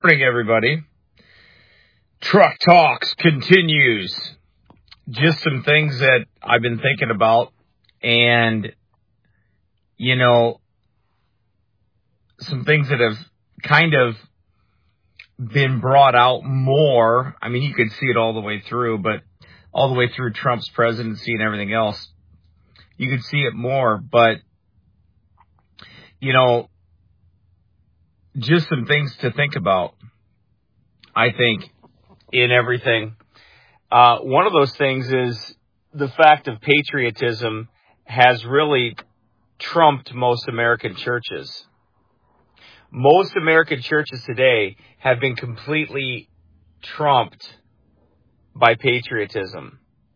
Morning, everybody. Truck Talks continues. Just some things that I've been thinking about, and, some things that have kind of been brought out more. I mean, you could see it all the way through, but all the way through Trump's presidency and everything else, you could see it more. But, just some things to think about, I think, in everything. One of those things is the fact of patriotism has really trumped most American churches. Most American churches today have been completely trumped by patriotism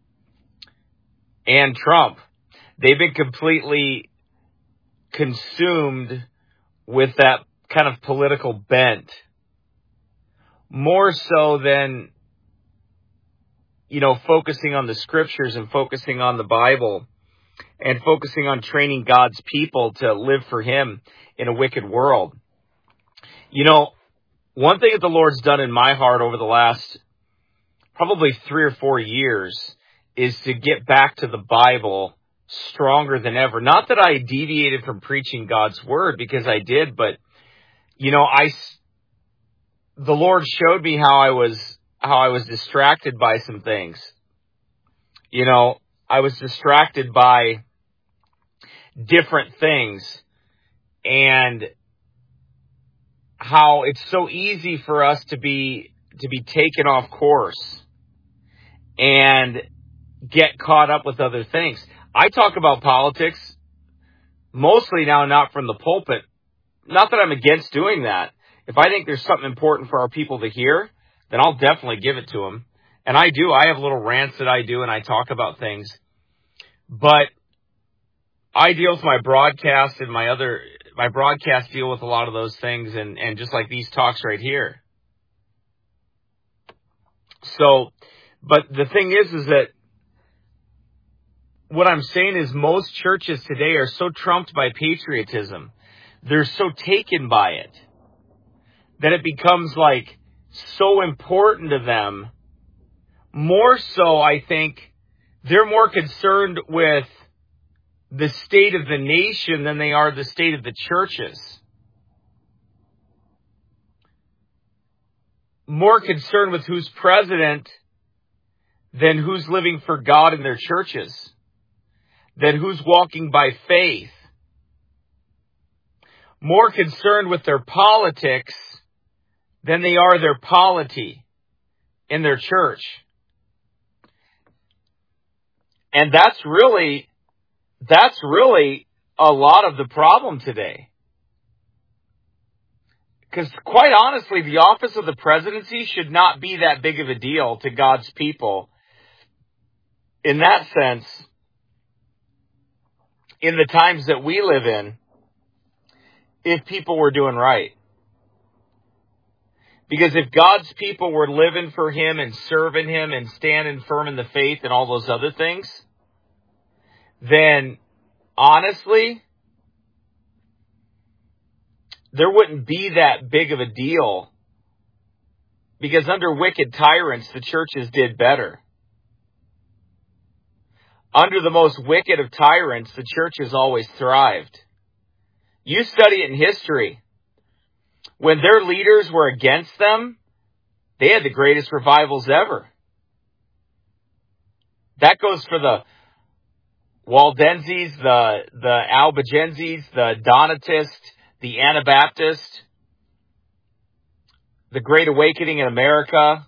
and Trump. They've been completely consumed with that kind of political bent, more so than, focusing on the scriptures and focusing on the Bible and focusing on training God's people to live for Him in a wicked world. One thing that the Lord's done in my heart over the last probably 3 or 4 years is to get back to the Bible stronger than ever. Not that I deviated from preaching God's word, because I did, but the Lord showed me how I was distracted by some things. I was distracted by different things, and how it's so easy for us to be taken off course and get caught up with other things. I talk about politics mostly now, not from the pulpit. Not that I'm against doing that. If I think there's something important for our people to hear, then I'll definitely give it to them. And I do. I have little rants that I do, and I talk about things. But I deal with my broadcast, and my broadcasts deal with a lot of those things, and just like these talks right here. So, but the thing is that what I'm saying is most churches today are so trumped by patriotism. They're so taken by it that it becomes like so important to them. More so, I think, they're more concerned with the state of the nation than they are the state of the churches. More concerned with who's president than who's living for God in their churches, than who's walking by faith. More concerned with their politics than they are their polity in their church. And that's really a lot of the problem today. Because quite honestly, the office of the presidency should not be that big of a deal to God's people. In that sense, in the times that we live in, if people were doing right. Because if God's people were living for Him and serving Him and standing firm in the faith and all those other things, then honestly, there wouldn't be that big of a deal. Because under wicked tyrants, the churches did better. Under the most wicked of tyrants, the churches always thrived. You study it in history. When their leaders were against them, they had the greatest revivals ever. That goes for the Waldenses, the Albigenses, the Donatists, the Anabaptists, the Great Awakening in America,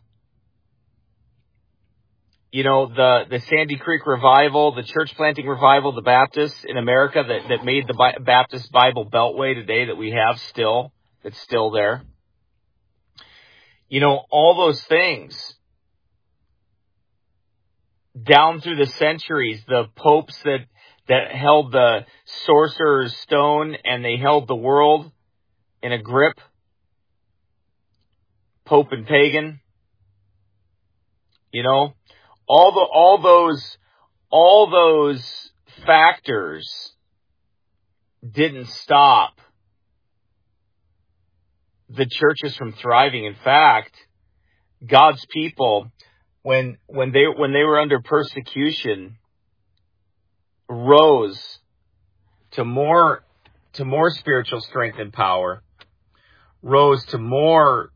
the Sandy Creek Revival, the church planting revival, the Baptists in America that made the Baptist Bible Beltway today that we have still, that's still there. All those things. Down through the centuries, the popes that held the sorcerer's stone and they held the world in a grip. Pope and pagan. All those factors didn't stop the churches from thriving. In fact, God's people, when they were under persecution, rose to more spiritual strength and power, rose to more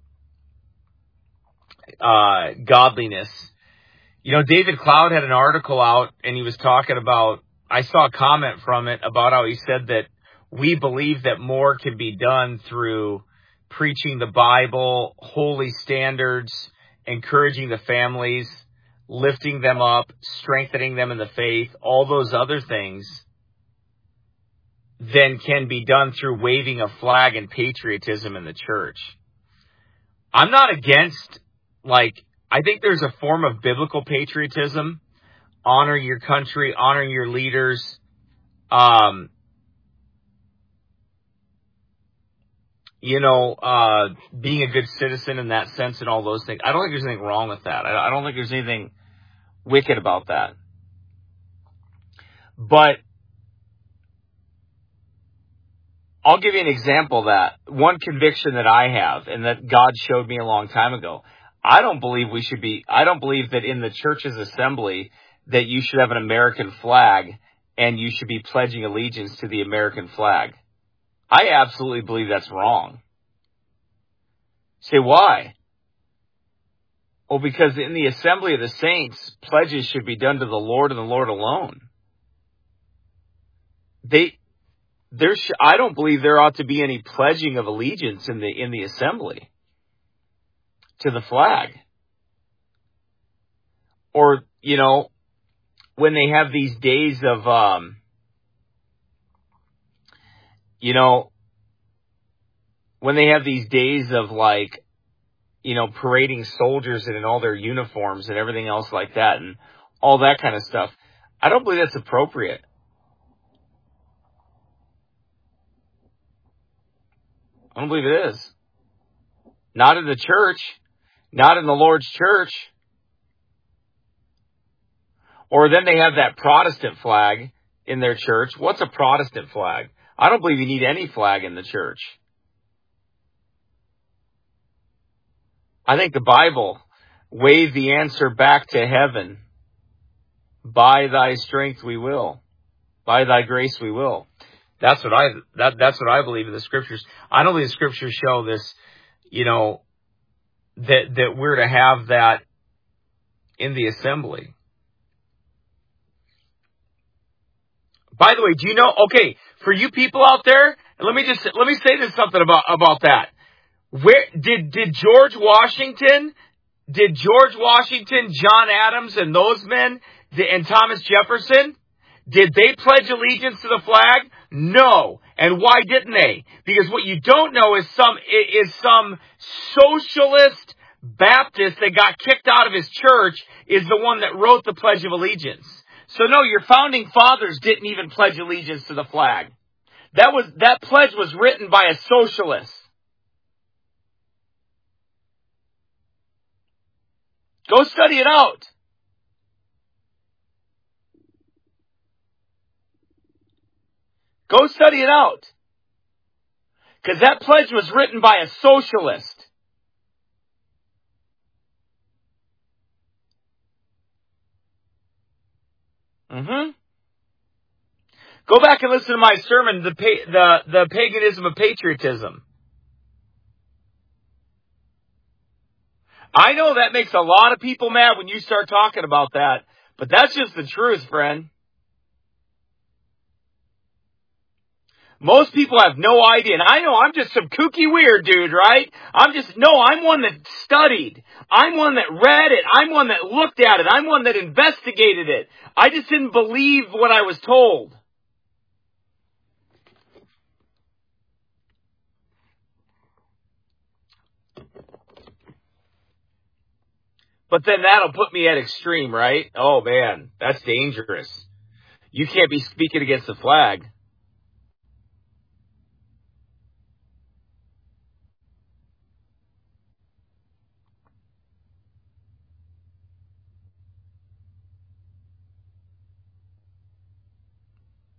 godliness. You know, David Cloud had an article out, and he was talking about, I saw a comment from it about how he said that we believe that more can be done through preaching the Bible, holy standards, encouraging the families, lifting them up, strengthening them in the faith, all those other things, than can be done through waving a flag and patriotism in the church. I'm not against, I think there's a form of biblical patriotism, honoring your country, honoring your leaders, being a good citizen in that sense and all those things. I don't think there's anything wrong with that. I don't think there's anything wicked about that. But I'll give you an example of that. One conviction that I have, and that God showed me a long time ago, I don't believe that in the church's assembly that you should have an American flag and you should be pledging allegiance to the American flag. I absolutely believe that's wrong. Say, why? Well, because in the assembly of the saints, pledges should be done to the Lord and the Lord alone. I don't believe there ought to be any pledging of allegiance in the assembly to the flag. Or, when they have these days of, when they have these days of parading soldiers in all their uniforms and everything else like that and all that kind of stuff, I don't believe that's appropriate. I don't believe it is. Not in the church. Not in the Lord's church. Or then they have that Protestant flag in their church. What's a Protestant flag? I don't believe you need any flag in the church. I think the Bible, wave the answer back to heaven. By thy strength we will. By thy grace we will. That's what I believe in the scriptures. I don't believe the scriptures show this, that we're to have that in the assembly. By the way, do you know, okay, for you people out there, let me say this something about that. Where did George Washington, John Adams and those men, and Thomas Jefferson, did they pledge allegiance to the flag? No. And why didn't they? Because what you don't know is some socialist Baptist that got kicked out of his church is the one that wrote the Pledge of Allegiance. So no, your founding fathers didn't even pledge allegiance to the flag. That pledge was written by a socialist. Go study it out. Go study it out. Because that pledge was written by a socialist. Go back and listen to my sermon, the Paganism of Patriotism. I know that makes a lot of people mad when you start talking about that, but that's just the truth, friend. Most people have no idea, and I know I'm just some kooky weird dude, right? I'm one that studied. I'm one that read it. I'm one that looked at it. I'm one that investigated it. I just didn't believe what I was told. But then that'll put me at extreme, right? Oh man, that's dangerous. You can't be speaking against the flag.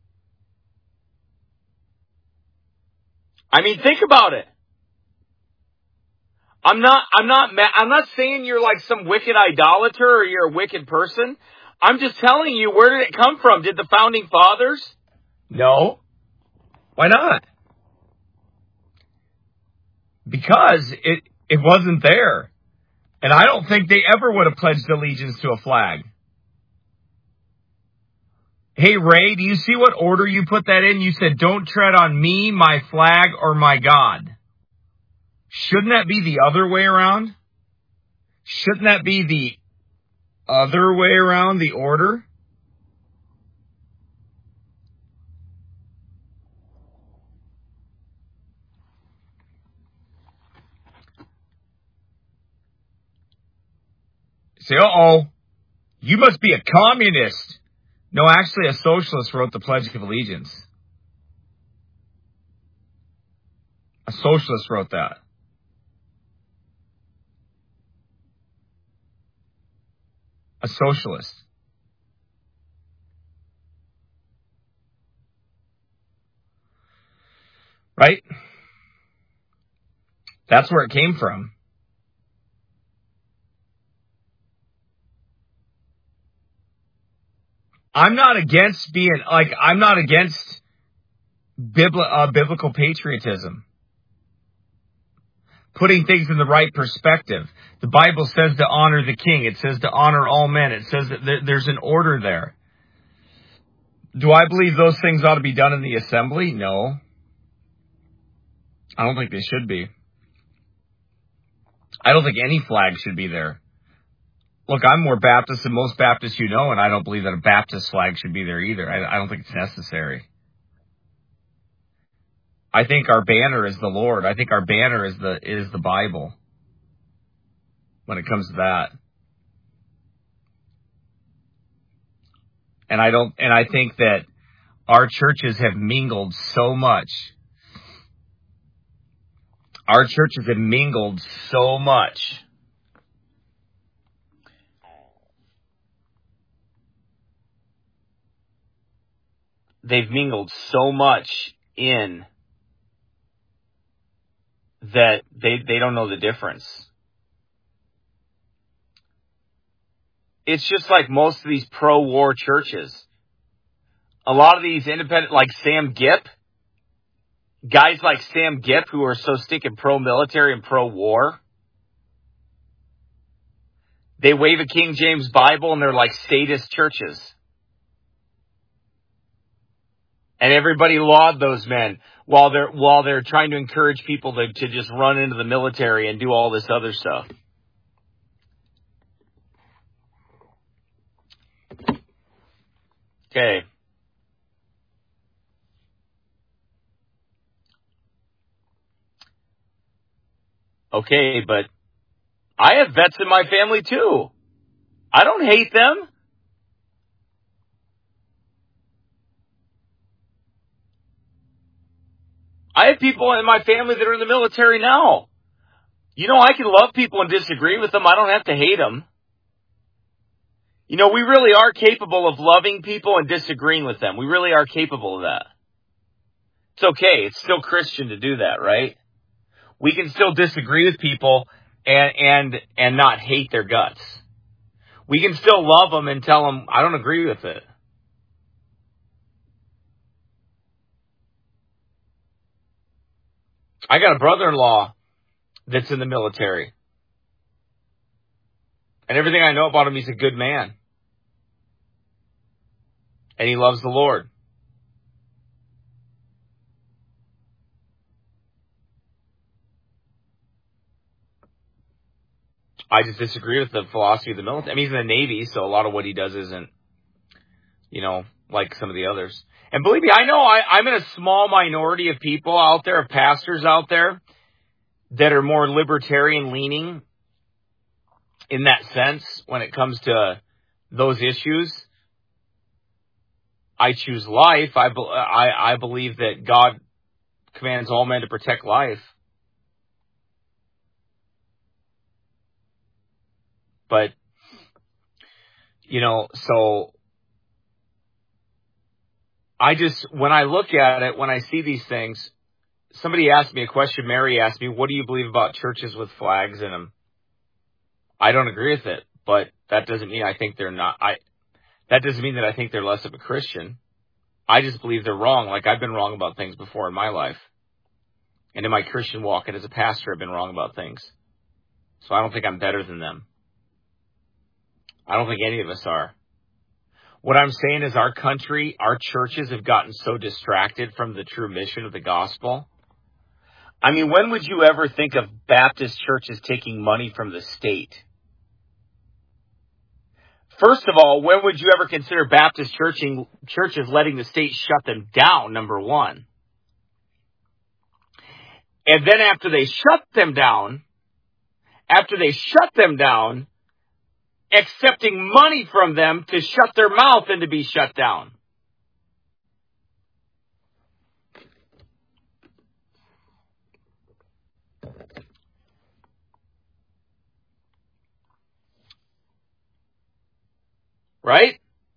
I mean, think about it. I'm not saying you're like some wicked idolater or you're a wicked person. I'm just telling you, where did it come from? Did the founding fathers? No. Why not? Because it wasn't there. And I don't think they ever would have pledged allegiance to a flag. Hey, Ray, do you see what order you put that in? You said, don't tread on me, my flag, or my God. Shouldn't that be the other way around? Shouldn't that be the other way around, the order? Say, uh-oh, you must be a communist. No, actually, a socialist wrote the Pledge of Allegiance. A socialist wrote that. A socialist. Right? That's where it came from. I'm not against biblical patriotism. Putting things in the right perspective. The Bible says to honor the king. It says to honor all men. It says that there's an order there. Do I believe those things ought to be done in the assembly? No. I don't think they should be. I don't think any flag should be there. Look, I'm more Baptist than most Baptists you know, and I don't believe that a Baptist flag should be there either. I don't think it's necessary. I think our banner is the Lord. I think our banner is the Bible when it comes to that. And I think that our churches have mingled so much. Our churches have mingled so much. They've mingled so much in that they don't know the difference. It's just like most of these pro-war churches. A lot of these independent, like Sam Gipp, guys like Sam Gipp who are so stinking pro-military and pro-war, they wave a King James Bible and they're like statist churches. And everybody laud those men while they're trying to encourage people to just run into the military and do all this other stuff. Okay. Okay, but I have vets in my family too. I don't hate them. I have people in my family that are in the military now. You know, I can love people and disagree with them. I don't have to hate them. You know, we really are capable of loving people and disagreeing with them. We really are capable of that. It's okay. It's still Christian to do that, right? We can still disagree with people and not hate their guts. We can still love them and tell them, I don't agree with it. I got a brother-in-law that's in the military. And everything I know about him, he's a good man. And he loves the Lord. I just disagree with the philosophy of the military. I mean, he's in the Navy, so a lot of what he does isn't, like some of the others. And believe me, I know I'm in a small minority of people out there, of pastors out there, that are more libertarian leaning in that sense when it comes to those issues. I choose life. I believe that God commands all men to protect life. But, so when I look at it, when I see these things, somebody asked me a question. Mary asked me, what do you believe about churches with flags in them? I don't agree with it, but that doesn't mean I think they're not. That doesn't mean that I think they're less of a Christian. I just believe they're wrong. Like I've been wrong about things before in my life. And in my Christian walk and as a pastor, I've been wrong about things. So I don't think I'm better than them. I don't think any of us are. What I'm saying is our country, our churches have gotten so distracted from the true mission of the gospel. I mean, when would you ever think of Baptist churches taking money from the state? First of all, when would you ever consider Baptist churches letting the state shut them down, number one? And then after they shut them down, accepting money from them to shut their mouth and to be shut down. Right?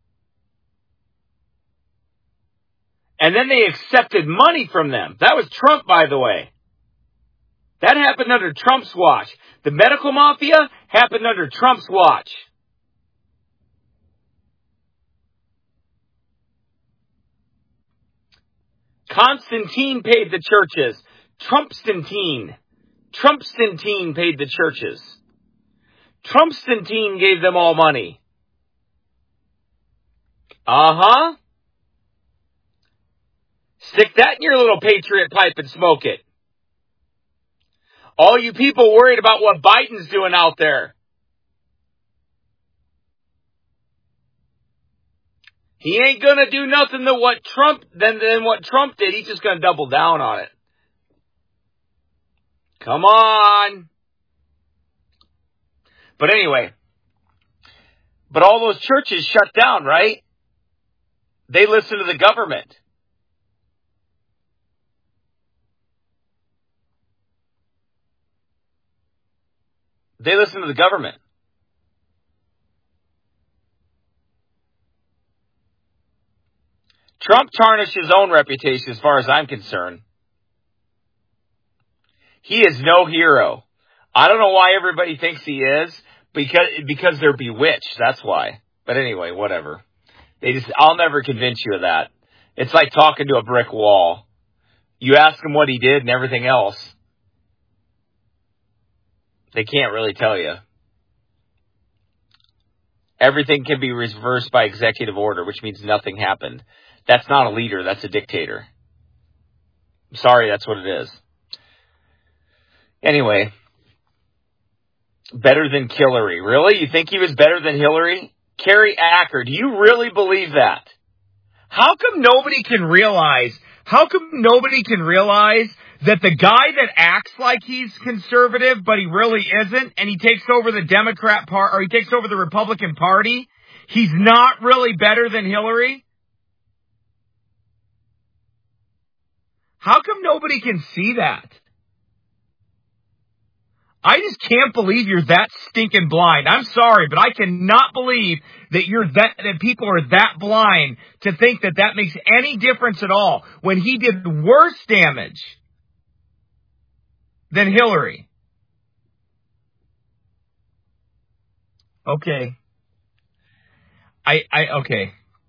And then they accepted money from them. That was Trump, by the way. That happened under Trump's watch. The medical mafia happened under Trump's watch. Constantine paid the churches. Trumpstantine paid the churches. Trumpstantine gave them all money. Uh-huh. Stick that in your little patriot pipe and smoke it. All you people worried about what Biden's doing out there. He ain't gonna do nothing than what Trump did. He's just gonna double down on it. Come on. But anyway. But all those churches shut down, right? They listen to the government. They listen to the government. Trump tarnished his own reputation as far as I'm concerned. He is no hero. I don't know why everybody thinks he is, because they're bewitched. That's why. But anyway, whatever. I'll never convince you of that. It's like talking to a brick wall. You ask them what he did and everything else. They can't really tell you. Everything can be reversed by executive order, which means nothing happened. That's not a leader. That's a dictator. I'm sorry, that's what it is. Anyway. Better than Hillary. Really? You think he was better than Hillary? Carrie Acker, do you really believe that? How come nobody can realize that the guy that acts like he's conservative, but he really isn't, and he takes over the Democrat or he takes over the Republican Party, he's not really better than Hillary? How come nobody can see that? I just can't believe you're that stinking blind. I'm sorry, but I cannot believe that that people are that blind to think that makes any difference at all when he did worse damage than Hillary. Okay. Okay.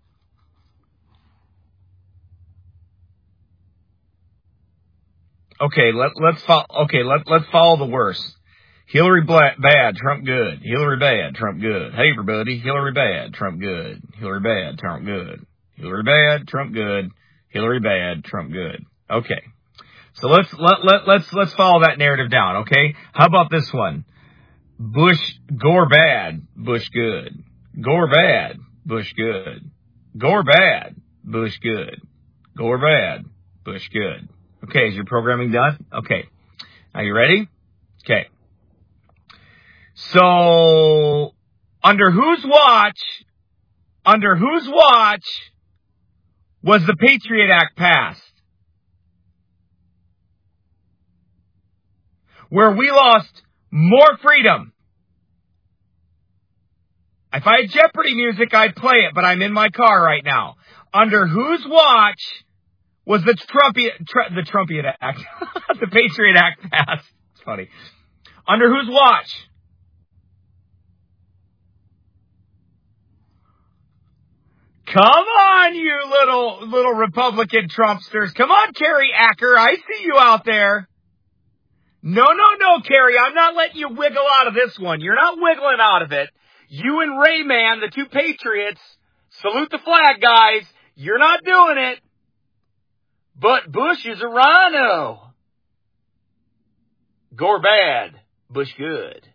Okay, let's follow the worst. Hillary bad, Trump good. Hillary bad, Trump good. Hey everybody, Hillary bad, Trump good. Hillary bad, Trump good. Hillary bad, Trump good. Hillary bad, Trump good. Okay. So let's follow that narrative down, okay? How about this one? Gore bad, Bush good. Gore bad, Bush good. Gore bad, Bush good. Gore bad, Bush good. Okay, is your programming done? Okay. Are you ready? Okay. So, under whose watch was the Patriot Act passed? Where we lost more freedom. If I had Jeopardy music, I'd play it, but I'm in my car right now. Under whose watch Was the Trumpian Act, the Patriot Act passed? It's funny. Under whose watch? Come on, you little Republican Trumpsters. Come on, Carrie Acker. I see you out there. No, Carrie. I'm not letting you wiggle out of this one. You're not wiggling out of it. You and Rayman, the two patriots, salute the flag, guys. You're not doing it. But Bush is a rhino. Gore bad. Bush good.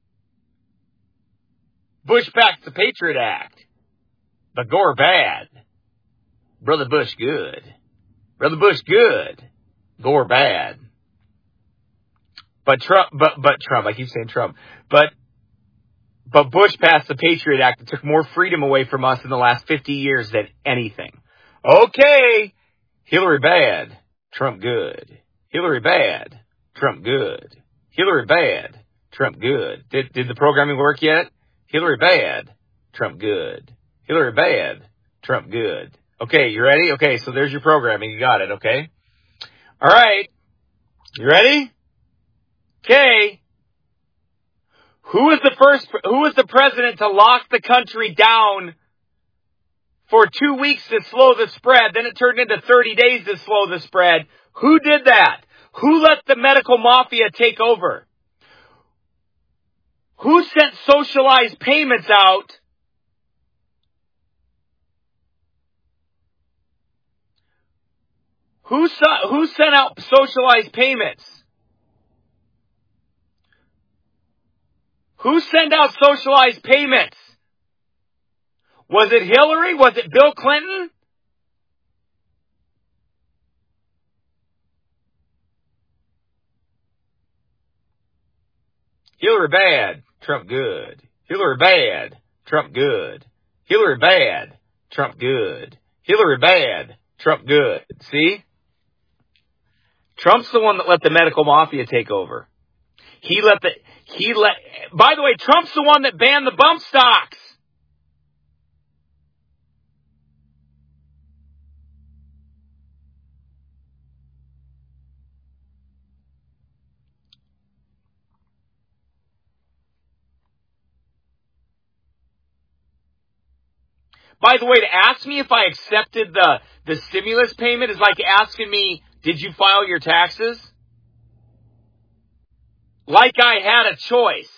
Bush passed the Patriot Act. But Gore bad. Brother Bush good. Brother Bush good. Gore bad. But Trump, I keep saying Trump. But Bush passed the Patriot Act that took more freedom away from us in the last 50 years than anything. Okay. Hillary bad. Trump good. Hillary bad. Trump good. Hillary bad. Trump good. Did the programming work yet? Hillary bad. Trump good. Hillary bad. Trump good. Okay, you ready? Okay, so there's your programming. You got it, okay? All right. You ready? Okay. Who was the president to lock the country down for 2 weeks to slow the spread? Then it turned into 30 days to slow the spread. Who did that? Who let the medical mafia take over? Who sent socialized payments out? Who sent out socialized payments? Who sent out socialized payments? Was it Hillary? Was it Bill Clinton? Hillary bad, Trump good. Hillary bad, Trump good. Hillary bad, Trump good. Hillary bad, Trump good. See? Trump's the one that let the medical mafia take over. By the way, Trump's the one that banned the bump stocks. By the way, to ask me if I accepted the stimulus payment is like asking me, did you file your taxes? Like I had a choice.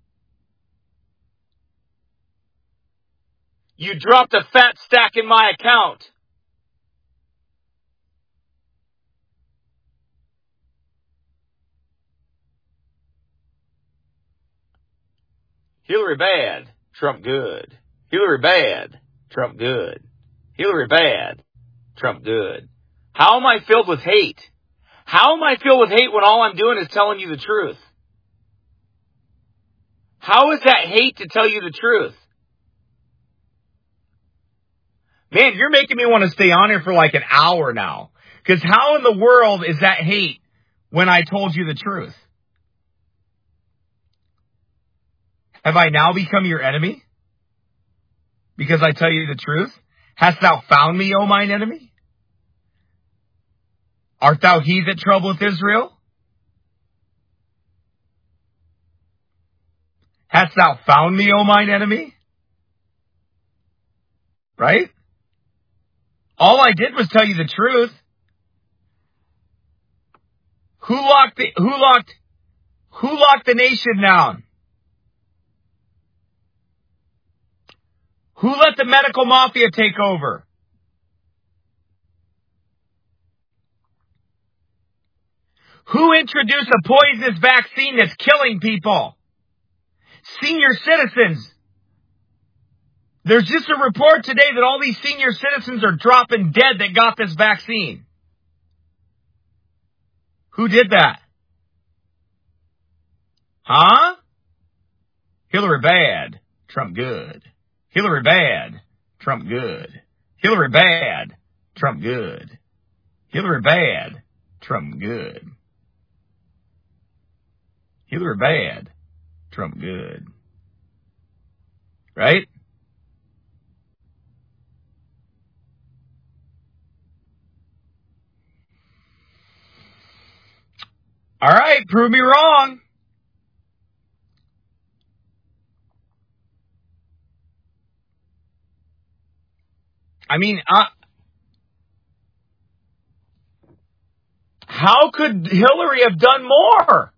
You dropped a fat stack in my account. Hillary bad, Trump good. Hillary bad, Trump good. Hillary bad, Trump good. How am I filled with hate? How am I filled with hate when all I'm doing is telling you the truth? How is that hate to tell you the truth? Man, you're making me want to stay on here for like an hour now. Because how in the world is that hate when I told you the truth? Have I now become your enemy? Because I tell you the truth? Hast thou found me, O mine enemy? Art thou he that troubleth Israel? Hast thou found me, O mine enemy? Right? All I did was tell you the truth. Who locked the nation down? Who let the medical mafia take over? Who introduced a poisonous vaccine that's killing people? Senior citizens. There's just a report today that all these senior citizens are dropping dead that got this vaccine. Who did that? Huh? Hillary bad, Trump good. Hillary bad, Trump good. Hillary bad, Trump good. Hillary bad, Trump good. Hillary bad, Trump good. Right? All right, prove me wrong. I mean, how could Hillary have done more?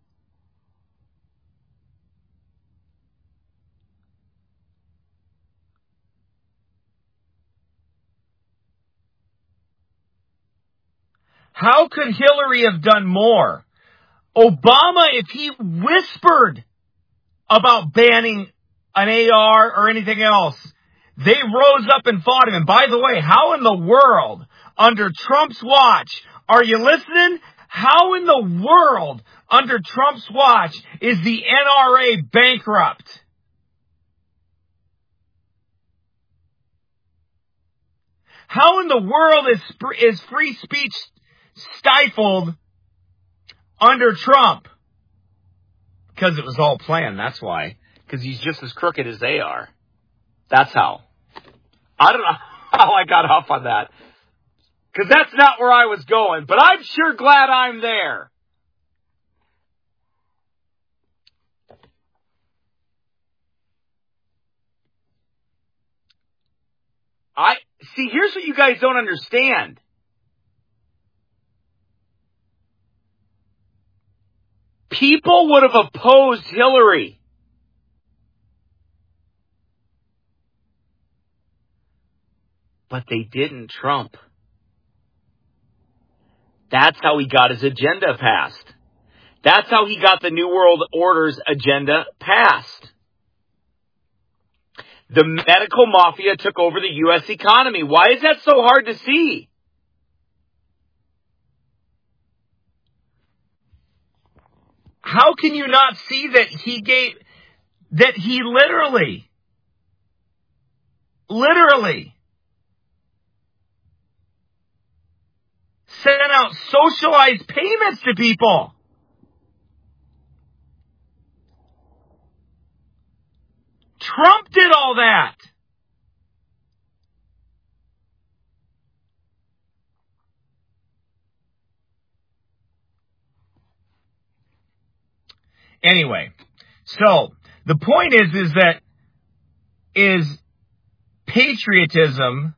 How could Hillary have done more? Obama, if he whispered about banning an AR or anything else, they rose up and fought him. And by the way, how in the world, under Trump's watch, are you listening? How in the world, under Trump's watch, is the NRA bankrupt? How in the world is free speech stifled under Trump? Because it was all planned, that's why. Because he's just as crooked as they are. That's how. I don't know how I got off on that. Because that's not where I was going. But I'm sure glad I'm there. See, here's what you guys don't understand. People would have opposed Hillary. But they didn't Trump. That's how he got his agenda passed. That's how he got the New World Order's agenda passed. The medical mafia took over the U.S. economy. Why is that so hard to see? How can you not see that he literally sent out socialized payments to people? Trump did all that. Anyway, so the point is patriotism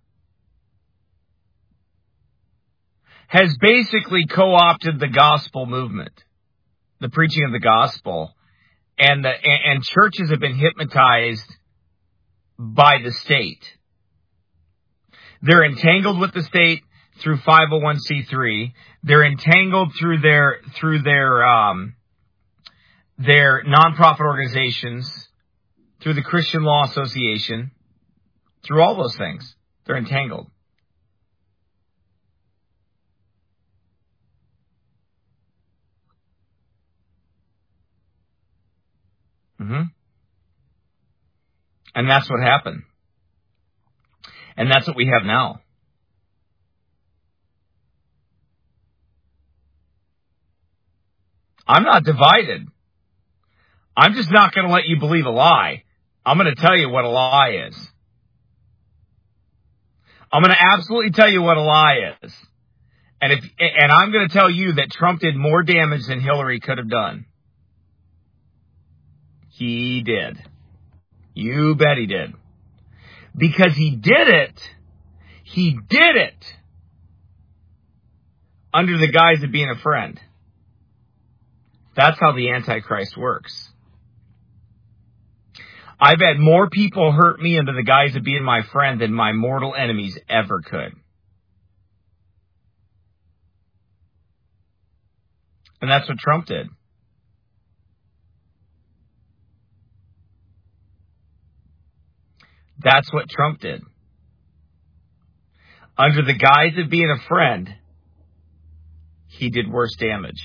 has basically co-opted the gospel movement, the preaching of the gospel, and churches have been hypnotized by the state. They're entangled with the state through 501c3. They're entangled through their nonprofit organizations, through the Christian Law Association, through all those things. They're entangled. And that's what happened. And that's what we have now. I'm not divided. I'm just not going to let you believe a lie. I'm going to tell you what a lie is. I'm going to absolutely tell you what a lie is. And I'm going to tell you that Trump did more damage than Hillary could have done. He did. You bet he did. Because he did it under the guise of being a friend. That's how the Antichrist works. I've had more people hurt me under the guise of being my friend than my mortal enemies ever could. And that's what Trump did. That's what Trump did. Under the guise of being a friend, he did worse damage.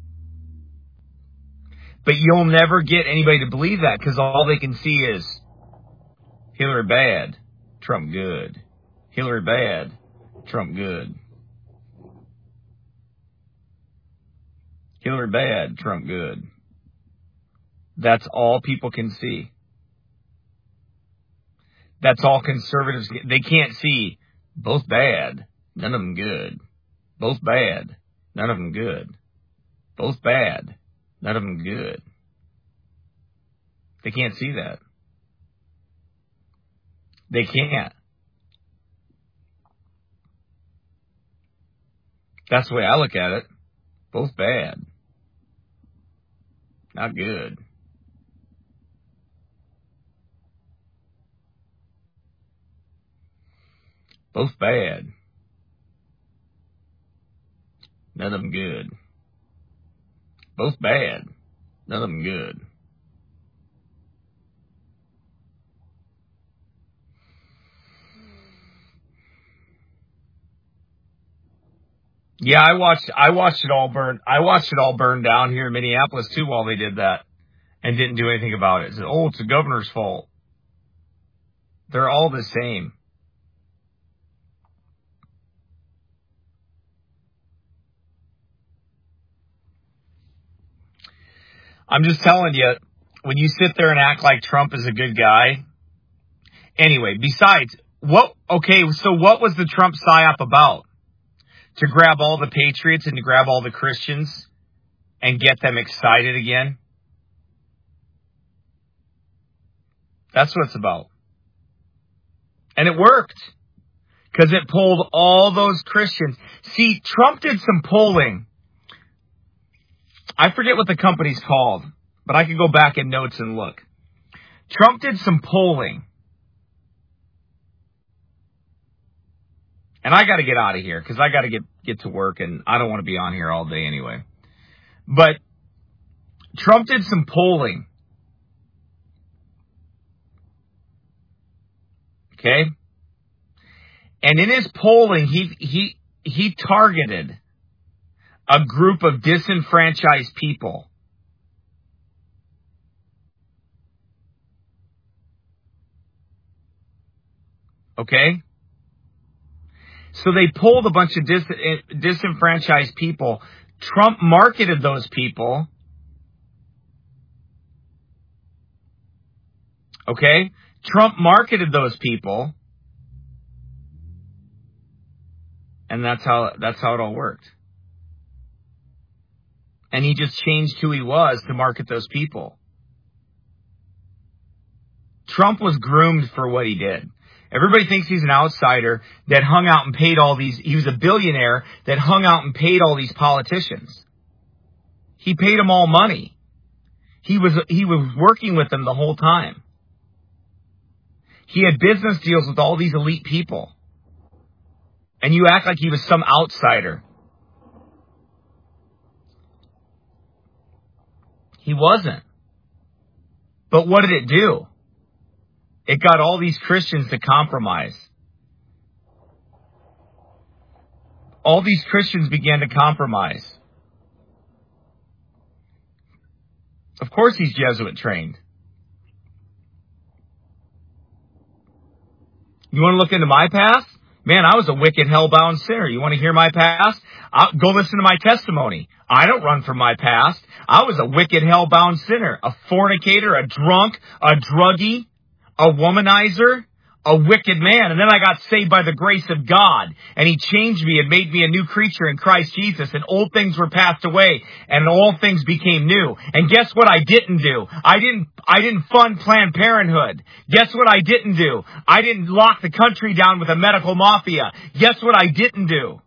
But you'll never get anybody to believe that because all they can see is Hillary bad, Trump good. Hillary bad, Trump good. Hillary bad, Trump good. That's all people can see. That's all conservatives get. They can't see both bad, none of them good. Both bad, none of them good. Both bad. None of them good. They can't see that. They can't. That's the way I look at it. Both bad. Not good. Both bad. None of them good. Both bad. None of them good. Yeah, I watched it all burn. I watched it all burn down here in Minneapolis too while they did that and didn't do anything about it. Said, "Oh, it's the governor's fault." They're all the same. I'm just telling you, when you sit there and act like Trump is a good guy. Anyway, besides, so what was the Trump psyop about? To grab all the patriots and to grab all the Christians and get them excited again? That's what it's about. And it worked. Because it pulled all those Christians. See, Trump did some polling. I forget what the company's called, but I could go back in notes and look. Trump did some polling. And I got to get out of here because I got to get to work and I don't want to be on here all day anyway. But Trump did some polling. Okay? And in his polling, he targeted a group of disenfranchised people. Okay? So they polled a bunch of disenfranchised people. Trump marketed those people. Okay? Trump marketed those people. And that's how it all worked. And he just changed who he was to market those people. Trump was groomed for what he did. Everybody thinks he's an outsider that hung out and paid all these. He was a billionaire that hung out and paid all these politicians. He paid them all money. He was working with them the whole time. He had business deals with all these elite people. And you act like he was some outsider. He wasn't. But what did it do? It got all these Christians to compromise. All these Christians began to compromise. Of course he's Jesuit trained. You want to look into my past? Man, I was a wicked, hell-bound sinner. You want to hear my past? Go listen to my testimony. I don't run from my past. I was a wicked, hell-bound sinner, a fornicator, a drunk, a druggie, a womanizer, a wicked man. And then I got saved by the grace of God. And he changed me and made me a new creature in Christ Jesus. And old things were passed away and all things became new. And guess what I didn't do? I didn't fund Planned Parenthood. Guess what I didn't do? I didn't lock the country down with a medical mafia. Guess what I didn't do?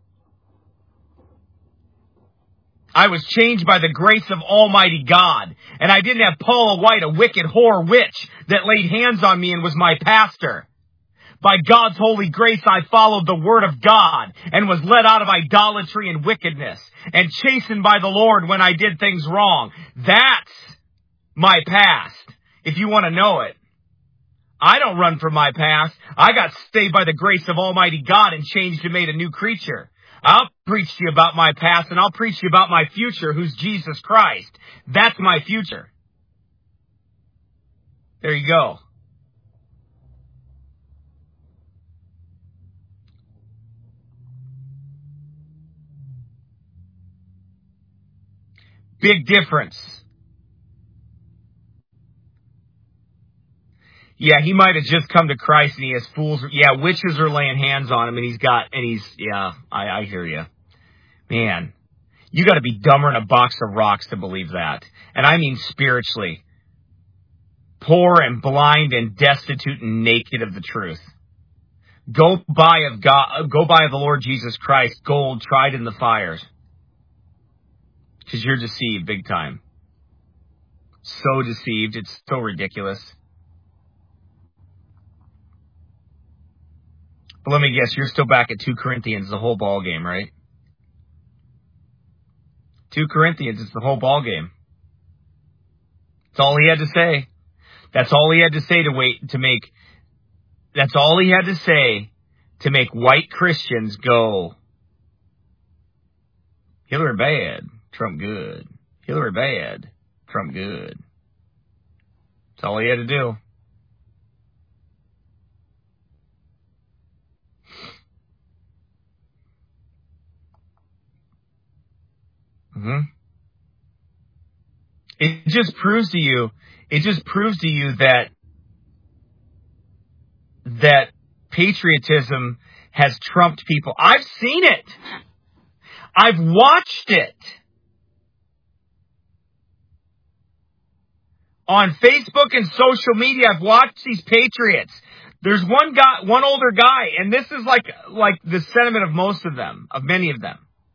I was changed by the grace of Almighty God. And I didn't have Paula White, a wicked whore witch, that laid hands on me and was my pastor. By God's holy grace, I followed the word of God and was led out of idolatry and wickedness and chastened by the Lord when I did things wrong. That's my past, if you want to know it. I don't run from my past. I got saved by the grace of Almighty God and changed and made a new creature. I'll preach to you about my past and I'll preach to you about my future, who's Jesus Christ. That's my future. There you go. Big difference. Yeah, he might have just come to Christ and he has fools. Yeah, witches are laying hands on him and I hear you. Man, You got to be dumber than a box of rocks to believe that. And I mean spiritually. Poor and blind and destitute and naked of the truth. Go buy of the Lord Jesus Christ gold tried in the fires. Because you're deceived big time. So deceived. It's so ridiculous. But let me guess, you're still back at 2 Corinthians, the whole ball game, right? 2 Corinthians is the whole ball game. That's all he had to say. That's all he had to say That's all he had to say to make white Christians go, Hillary bad, Trump good. Hillary bad, Trump good. That's all he had to do. It just proves to you that patriotism has trumped people. I've seen it. I've watched it. On Facebook and social media, I've watched these patriots. There's one older guy, and this is like the sentiment of many of them.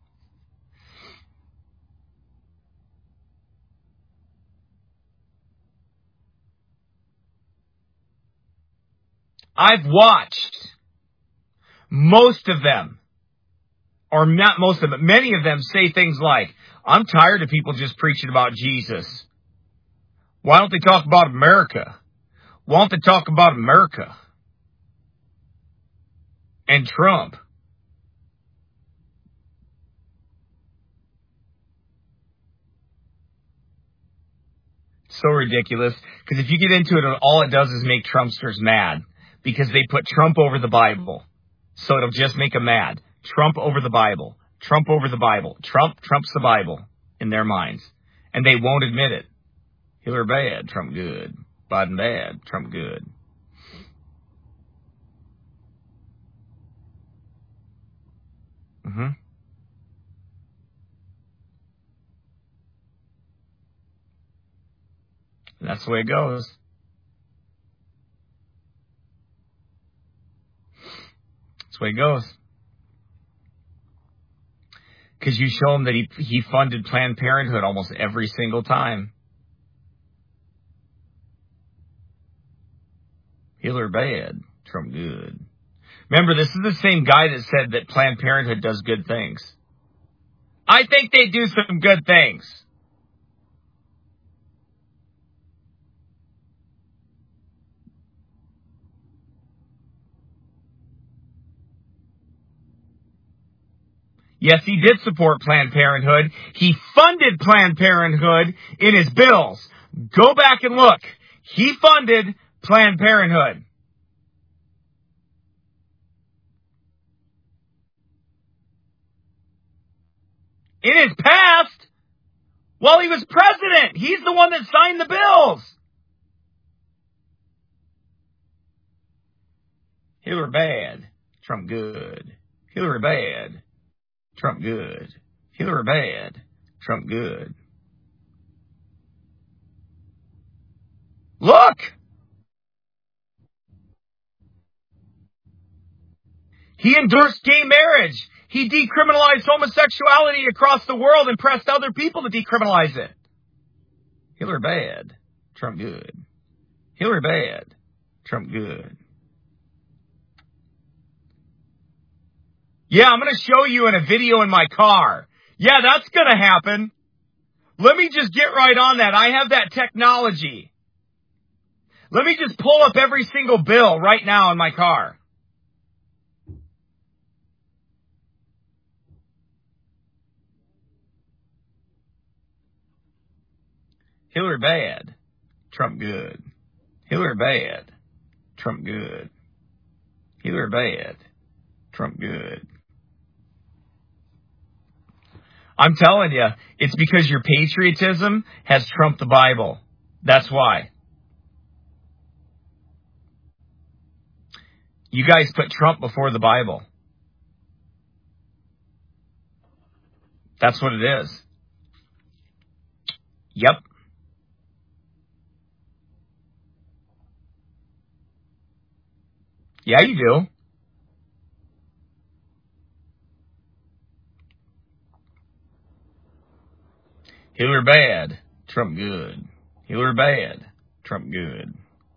I've watched most of them, or not most of them, but many of them say things like, I'm tired of people just preaching about Jesus. Why don't they talk about America? Why don't they talk about America? And Trump. So ridiculous. Because if you get into it, all it does is make Trumpsters mad. Because they put Trump over the Bible. So it'll just make them mad. Trump over the Bible. Trump over the Bible. Trump's the Bible in their minds. And they won't admit it. Hillary bad, Trump good. Biden bad, Trump good. And that's the way it goes. That's the way it goes. Because you show him that he funded Planned Parenthood almost every single time. Hillary bad, Trump good. Remember, this is the same guy that said that Planned Parenthood does good things. I think they do some good things. Yes, he did support Planned Parenthood. He funded Planned Parenthood in his bills. Go back and look. He funded Planned Parenthood. In his past, while he was president, he's the one that signed the bills. Hillary bad, Trump good. Hillary bad, Trump good. Hillary bad, Trump good. Look! He endorsed gay marriage. He decriminalized homosexuality across the world and pressed other people to decriminalize it. Hillary bad, Trump good. Hillary bad, Trump good. Yeah, I'm going to show you in a video in my car. Yeah, that's going to happen. Let me just get right on that. I have that technology. Let me just pull up every single bill right now in my car. Hillary bad, Trump good. Hillary bad, Trump good. Hillary bad, Trump good. I'm telling you, it's because your patriotism has trumped the Bible. That's why. You guys put Trump before the Bible. That's what it is. Yep. Yeah, you do. Hillary bad, Trump good. Hillary bad, Trump good.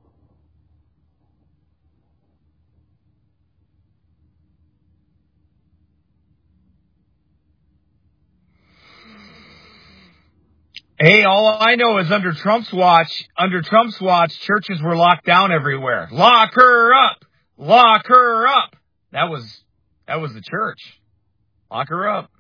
Hey, all I know is under Trump's watch, churches were locked down everywhere. Lock her up! Lock her up! That was the church. Lock her up.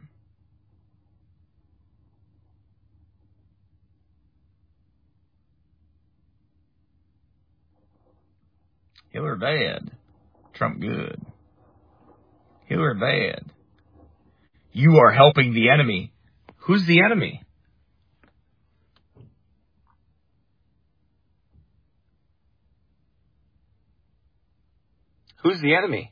Hillary bad, Trump good. Hillary bad. You are helping the enemy. Who's the enemy? Who's the enemy?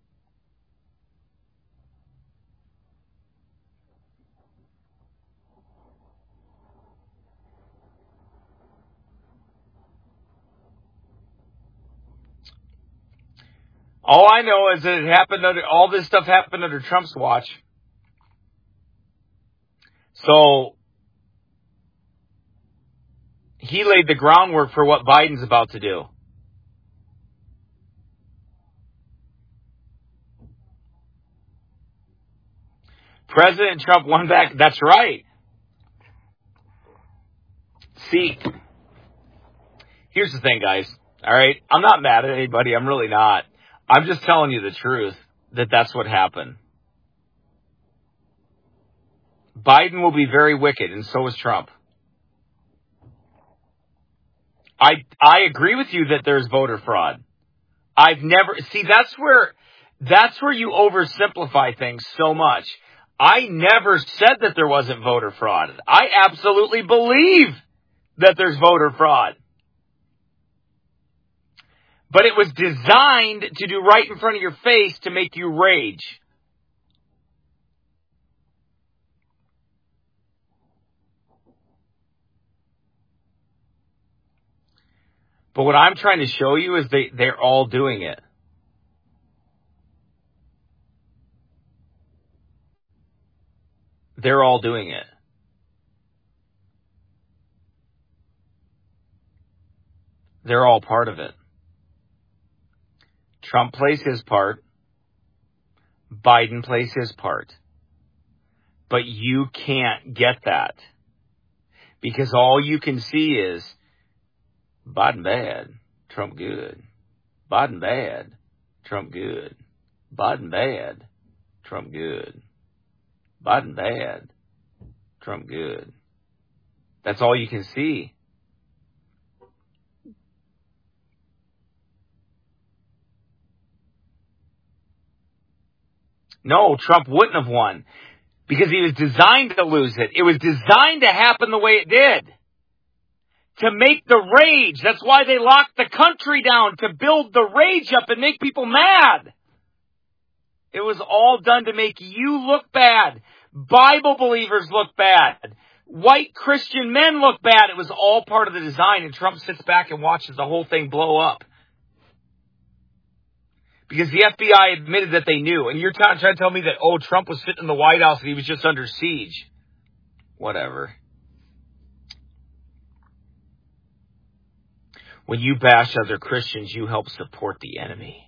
All I know is that all this stuff happened under Trump's watch. So he laid the groundwork for what Biden's about to do. President Trump won back. That's right. See, here's the thing, guys. All right? I'm not mad at anybody. I'm really not. I'm just telling you the truth that that's what happened. Biden will be very wicked, and so is Trump. I agree with you that there's voter fraud. That's where you oversimplify things so much. I never said that there wasn't voter fraud. I absolutely believe that there's voter fraud. But it was designed to do right in front of your face to make you rage. But what I'm trying to show you is they're all doing it. They're all doing it. They're all part of it. Trump plays his part. Biden plays his part. But you can't get that. Because all you can see is Biden bad, Trump good. Biden bad, Trump good. Biden bad, Trump good. Biden bad, Trump good. That's all you can see. No, Trump wouldn't have won because he was designed to lose it. It was designed to happen the way it did. To make the rage. That's why they locked the country down, to build the rage up and make people mad. It was all done to make you look bad. Bible believers look bad. White Christian men look bad. It was all part of the design, and Trump sits back and watches the whole thing blow up. Because the FBI admitted that they knew. And you're trying to tell me that, Trump was sitting in the White House and he was just under siege. Whatever. When you bash other Christians, you help support the enemy.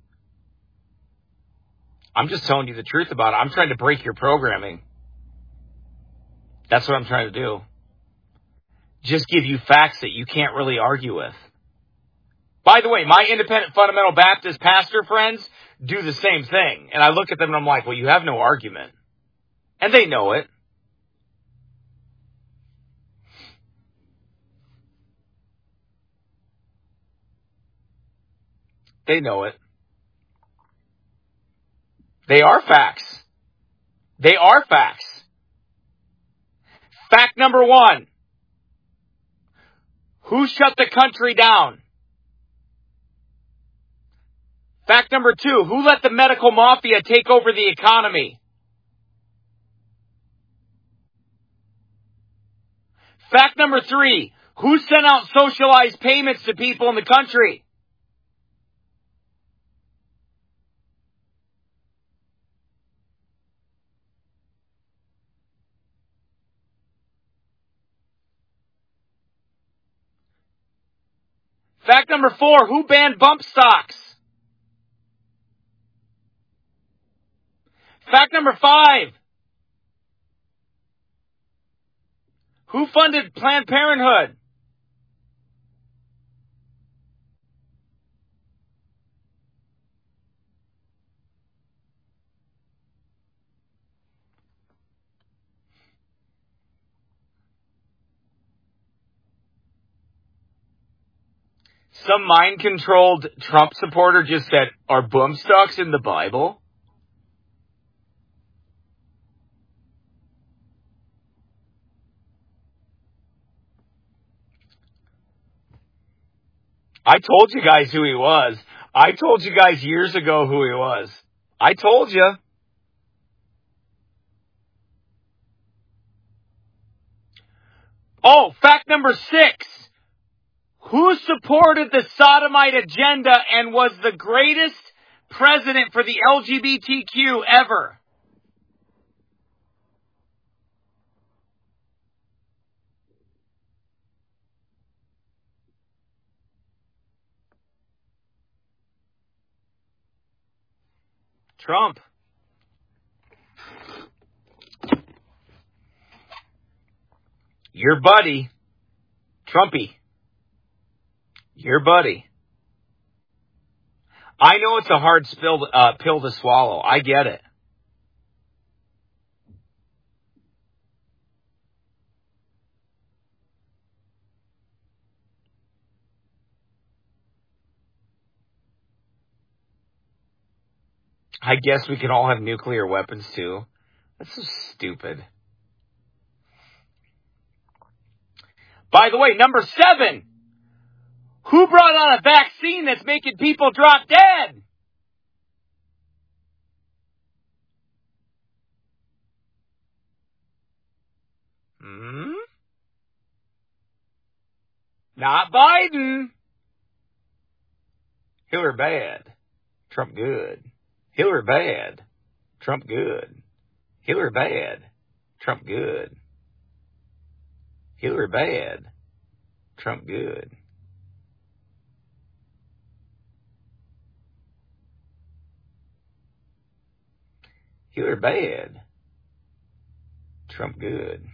I'm just telling you the truth about it. I'm trying to break your programming. That's what I'm trying to do. Just give you facts that you can't really argue with. By the way, my independent fundamental Baptist pastor friends do the same thing. And I look at them and I'm like, well, you have no argument. And they know it. They know it. They are facts. They are facts. Fact number 1. Who shut the country down? Fact number 2, who let the medical mafia take over the economy? Fact number 3. Who sent out socialized payments to people in the country? Fact number 4. Who banned bump stocks? Fact number 5. Who funded Planned Parenthood? Some mind-controlled Trump supporter just said, are bump stocks in the Bible? I told you guys who he was. I told you guys years ago who he was. I told you. Oh, fact number 6. Who supported the sodomite agenda and was the greatest president for the LGBTQ ever? Trump. Your buddy, Trumpy. Your buddy. I know it's a hard pill to swallow. I get it. I guess we can all have nuclear weapons too. That's so stupid. By the way, number 7. Who brought out a vaccine that's making people drop dead? Not Biden. Hillary bad. Trump good. Hillary bad. Trump good. Hillary bad. Trump good. Hillary bad. Trump good. Hillary bad. Trump good.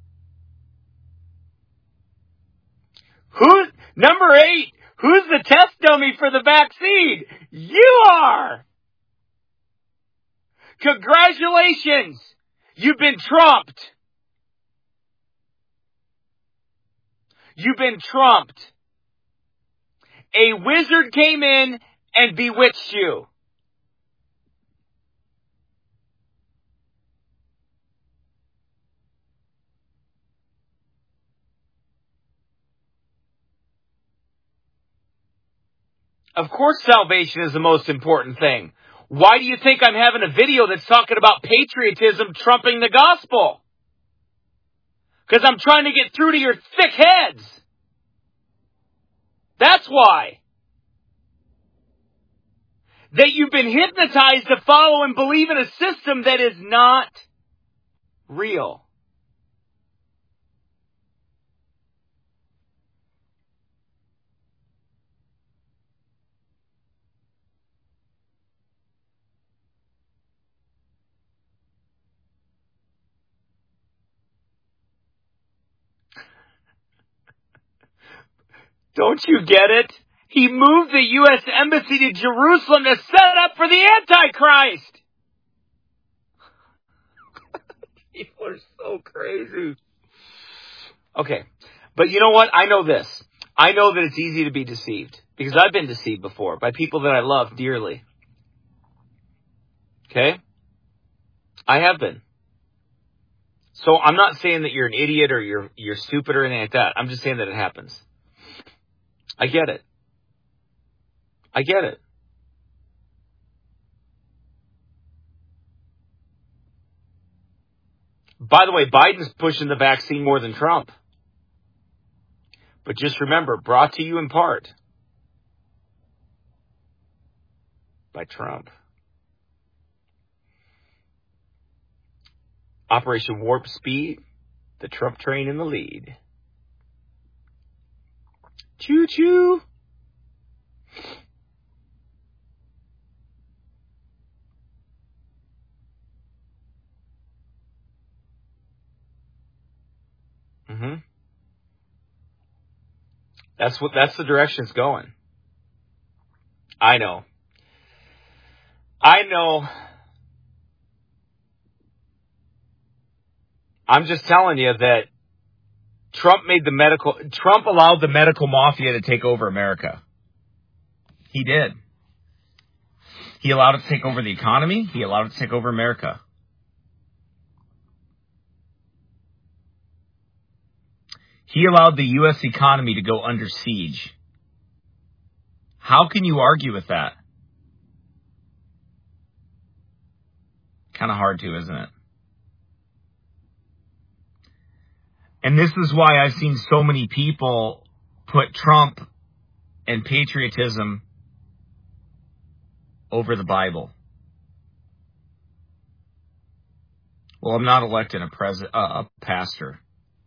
Number 8, who's the test dummy for the vaccine? You are! Congratulations! You've been trumped. You've been trumped. A wizard came in and bewitched you. Of course salvation is the most important thing. Why do you think I'm having a video that's talking about patriotism trumping the gospel? Because I'm trying to get through to your thick heads. That's why. That you've been hypnotized to follow and believe in a system that is not real. Don't you get it? He moved the U.S. Embassy to Jerusalem to set up for the Antichrist. People are so crazy. Okay, but you know what? I know this. I know that it's easy to be deceived because I've been deceived before by people that I love dearly. Okay? I have been. So I'm not saying that you're an idiot or you're stupid or anything like that. I'm just saying that it happens. I get it. I get it. By the way, Biden's pushing the vaccine more than Trump. But just remember, brought to you in part by Trump. Operation Warp Speed, the Trump train in the lead. Choo-choo! That's the direction it's going. I know. I'm just telling you that Trump allowed the medical mafia to take over America. He did. He allowed it to take over the economy. He allowed it to take over America. He allowed the U.S. economy to go under siege. How can you argue with that? Kind of hard to, isn't it? And this is why I've seen so many people put Trump and patriotism over the Bible. Well, I'm not electing a pastor.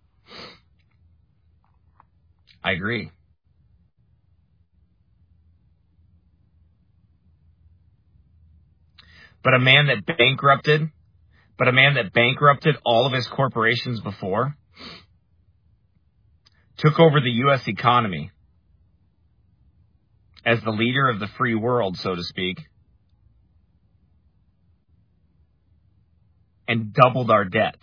I agree. But a man that bankrupted all of his corporations before, took over the U.S. economy as the leader of the free world, so to speak, and doubled our debt.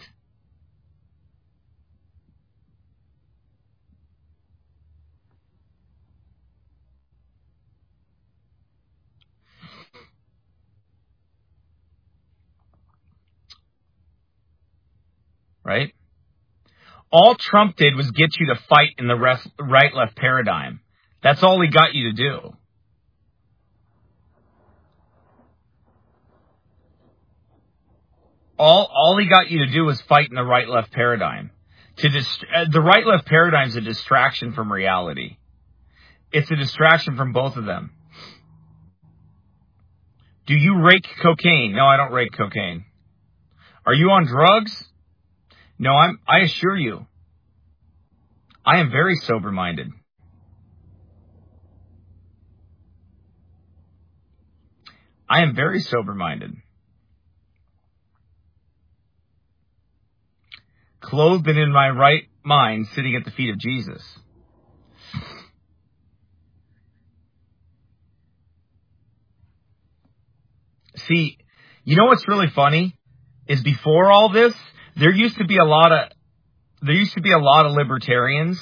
Right? All Trump did was get you to fight in the right-left paradigm. That's all he got you to do. All he got you to do was fight in the right-left paradigm. The right-left paradigm is a distraction from reality. It's a distraction from both of them. Do you rake cocaine? No, I don't rake cocaine. Are you on drugs? No, I assure you, I am very sober-minded. I am very sober-minded. Clothed and in my right mind, sitting at the feet of Jesus. See, you know what's really funny? Is before all this, there used to be a lot of libertarians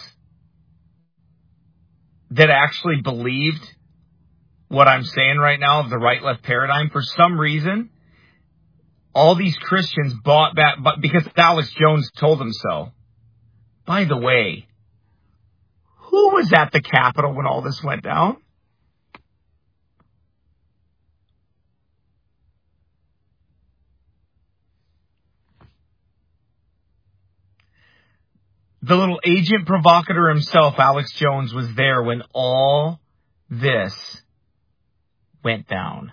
that actually believed what I'm saying right now of the right-left paradigm. For some reason, all these Christians bought back, but because Alex Jones told them so. By the way, who was at the Capitol when all this went down? The little agent provocateur himself, Alex Jones, was there when all this went down.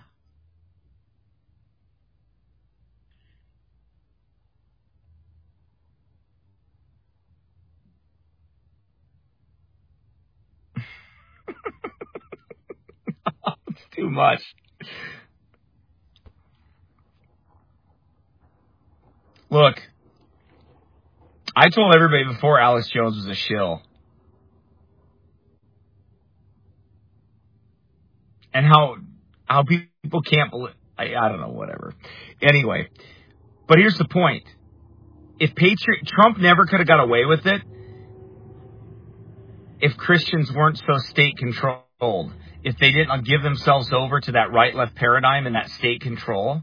It's too much. Look, I told everybody before Alex Jones was a shill. And how people can't believe, I don't know, whatever. Anyway, but here's the point. If Trump never could have got away with it if Christians weren't so state controlled, if they didn't give themselves over to that right-left paradigm and that state control,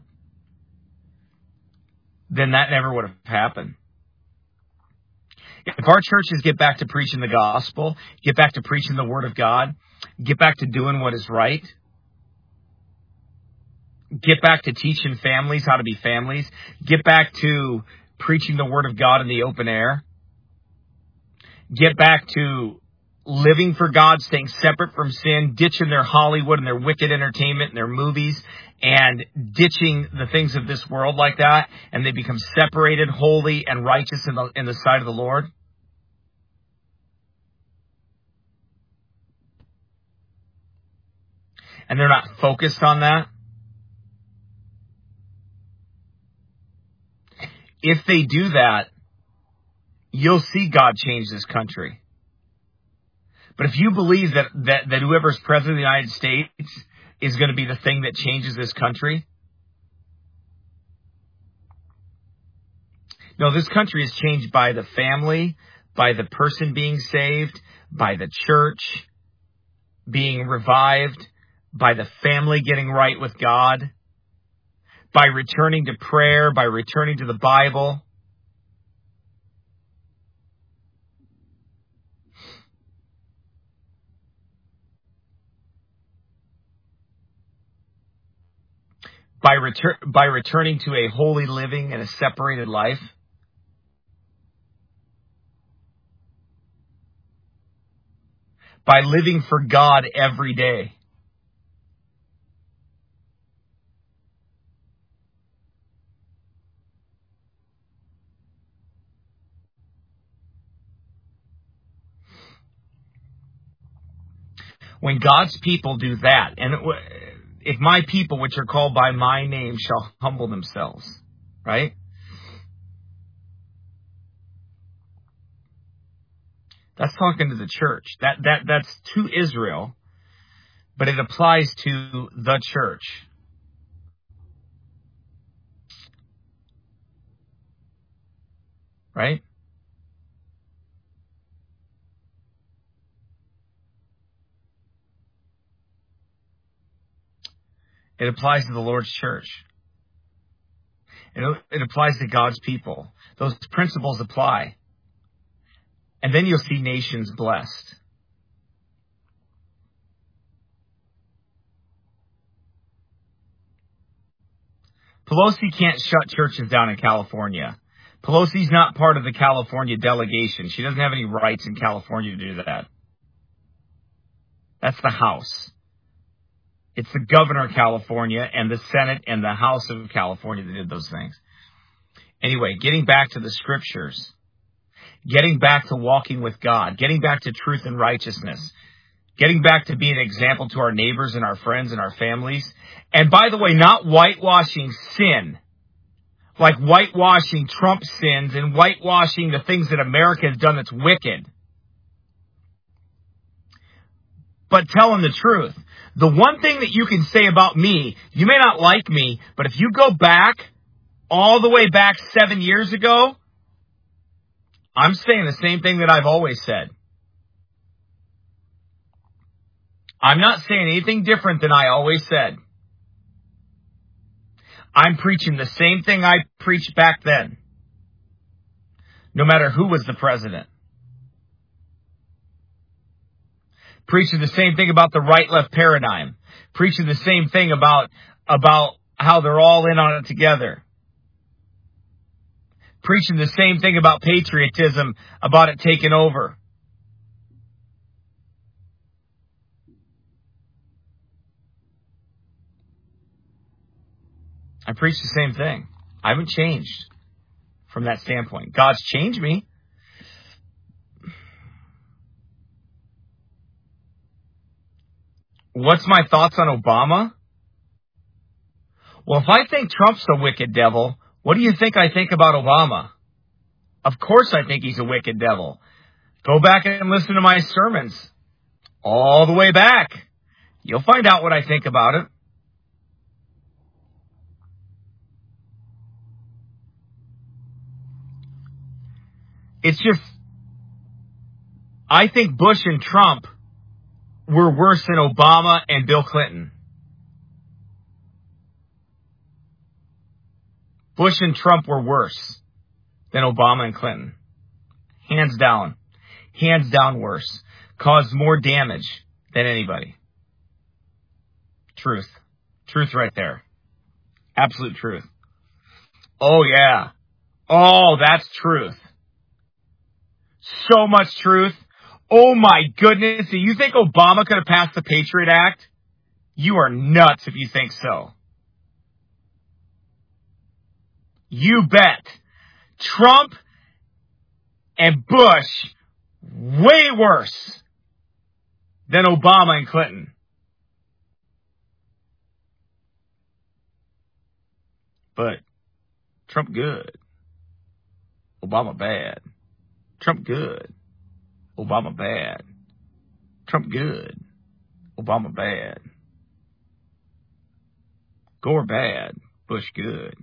then that never would have happened. If our churches get back to preaching the gospel, get back to preaching the word of God, get back to doing what is right, get back to teaching families how to be families, get back to preaching the word of God in the open air, get back to living for God, staying separate from sin, ditching their Hollywood and their wicked entertainment and their movies, and ditching the things of this world like that, and they become separated, holy, and righteous in the sight of the Lord. And they're not focused on that. If they do that, you'll see God change this country. But if you believe that whoever's president of the United States is going to be the thing that changes this country, no, this country is changed by the family, by the person being saved, by the church being revived, by the family getting right with God, by returning to prayer, by returning to the Bible. By returning to a holy living and a separated life. By living for God every day. When God's people do that, and if my people, which are called by my name, shall humble themselves, right? That's talking to the church. That's to Israel, but it applies to the church. Right? It applies to the Lord's church. It applies to God's people. Those principles apply. And then you'll see nations blessed. Pelosi can't shut churches down in California. Pelosi's not part of the California delegation. She doesn't have any rights in California to do that. That's the House. It's the governor of California and the Senate and the House of California that did those things. Anyway, getting back to the scriptures, getting back to walking with God, getting back to truth and righteousness, getting back to being an example to our neighbors and our friends and our families. And by the way, not whitewashing sin, like whitewashing Trump's sins and whitewashing the things that America has done that's wicked. But telling the truth. The one thing that you can say about me, you may not like me, but if you go back, all the way back 7 years ago, I'm saying the same thing that I've always said. I'm not saying anything different than I always said. I'm preaching the same thing I preached back then, no matter who was the president. Preaching the same thing about the right-left paradigm. Preaching the same thing about how they're all in on it together. Preaching the same thing about patriotism, about it taking over. I preach the same thing. I haven't changed from that standpoint. God's changed me. What's my thoughts on Obama? Well, if I think Trump's a wicked devil, what do you think I think about Obama? Of course I think he's a wicked devil. Go back and listen to my sermons. All the way back. You'll find out what I think about it. It's just, I think Bush and Trump were worse than Obama and Bill Clinton. Bush and Trump were worse than Obama and Clinton. Hands down. Hands down worse. Caused more damage than anybody. Truth. Truth right there. Absolute truth. Oh yeah. Oh, that's truth. So much truth. Oh my goodness. Do you think Obama could have passed the Patriot Act? You are nuts if you think so. You bet. Trump and Bush, way worse than Obama and Clinton. But Trump good. Obama bad. Trump good. Obama bad. Trump good. Obama bad. Gore bad. Bush good.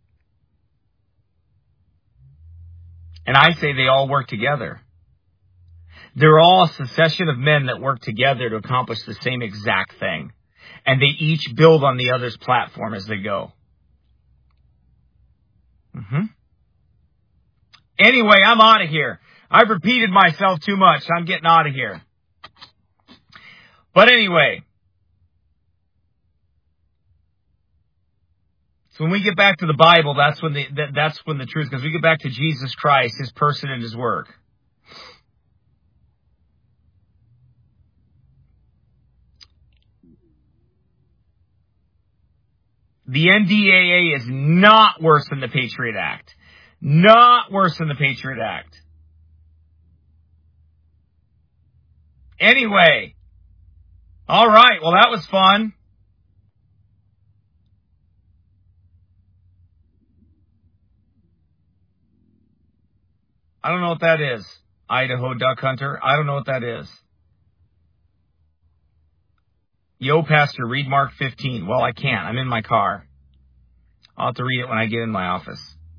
And I say they all work together. They're all a succession of men that work together to accomplish the same exact thing. And they each build on the other's platform as they go. Anyway, I'm out of here. I've repeated myself too much. I'm getting out of here. But anyway, so when we get back to the Bible, that's when the truth, because we get back to Jesus Christ, his person and his work. The NDAA is not worse than the Patriot Act. Not worse than the Patriot Act. Anyway. All right. Well, that was fun. I don't know what that is. Idaho Duck Hunter. I don't know what that is. Yo, Pastor, read Mark 15. Well, I can't. I'm in my car. I'll have to read it when I get in my office.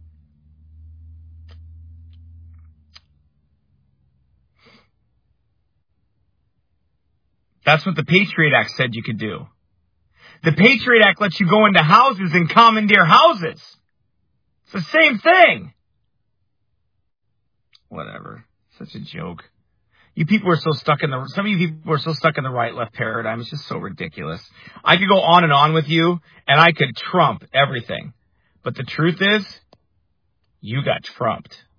That's what the Patriot Act said you could do. The Patriot Act lets you go into houses and commandeer houses. It's the same thing. Whatever. Such a joke. You people are so stuck some of you people are so stuck in the right-left paradigm. It's just so ridiculous. I could go on and on with you, and I could trump everything. But the truth is, you got trumped.